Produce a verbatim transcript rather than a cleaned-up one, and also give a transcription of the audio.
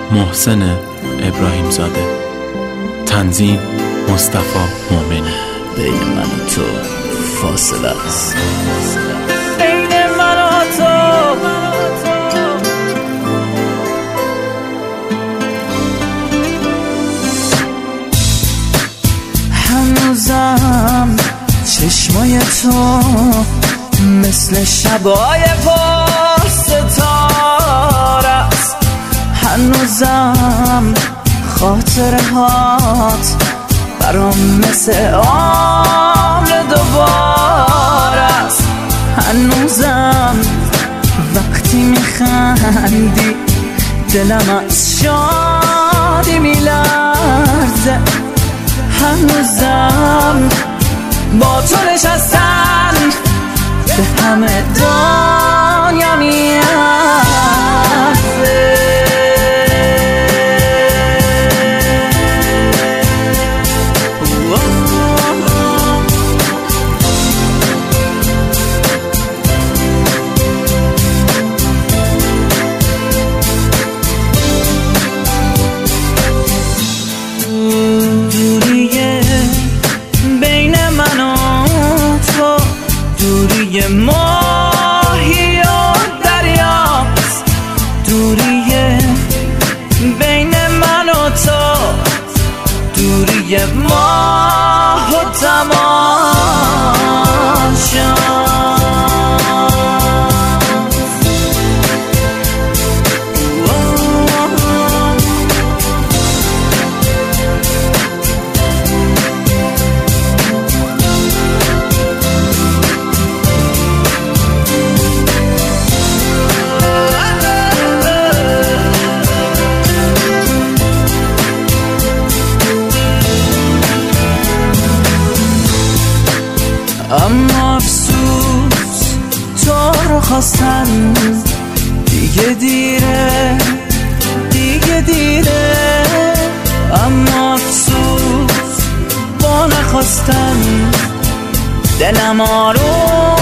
محسن ابراهیم زاده. تنظیم مصطفی مومنی. بین من و تو فاصله است، بین من و تو هنوزم چشمای تو مثل شبای پر ستاره است، هنوزم خاطره هات برام مثل عمر دوباره است، هنوزم وقتی میخندی دلم از شادی میلرزه، هنوزم با تو نشستن به همه دنیا میارزه. ماهی و دریاست، دوری بین من و تو، دوری ماه و تماشا. اما افسوس تو رو خواستن دیگه دیره، دیگه دیره، اما افسوس با نخواستن دلم آروم